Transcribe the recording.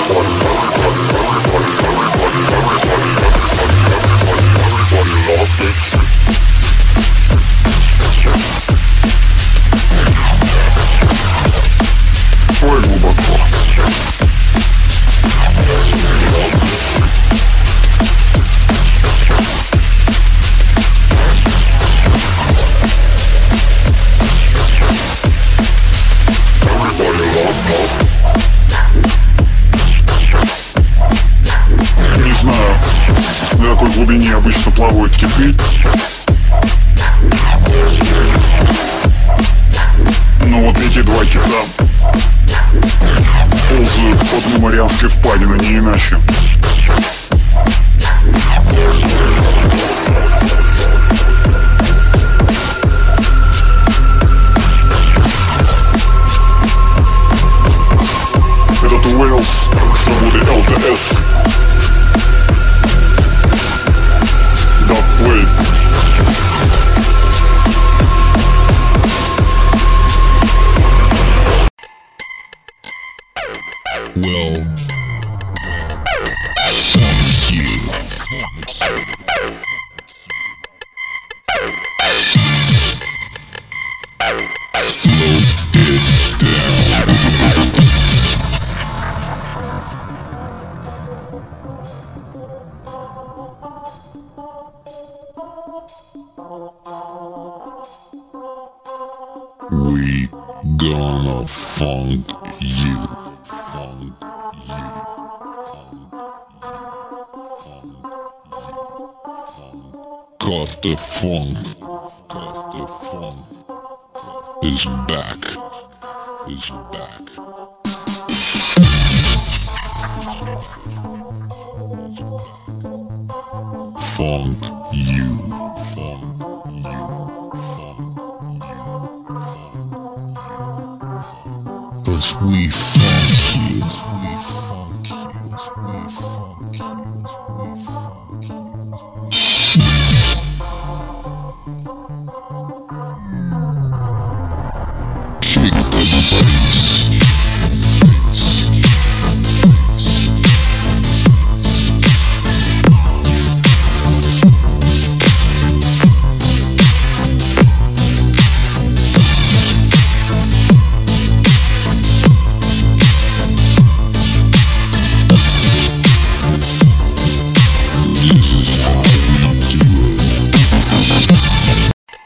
Обычно плавают киты, но вот эти два кита ползают под Марианской впадиной, не иначе. Этот Уэллс с работой ЛТС. Play. Well, fuck you. We gonna funk you. Funk you. Cause the funk is back. Is back. Funk you. Funk you. 'Cause we funk you. We funk you. We funk you. We funk you. Kick the bass. This is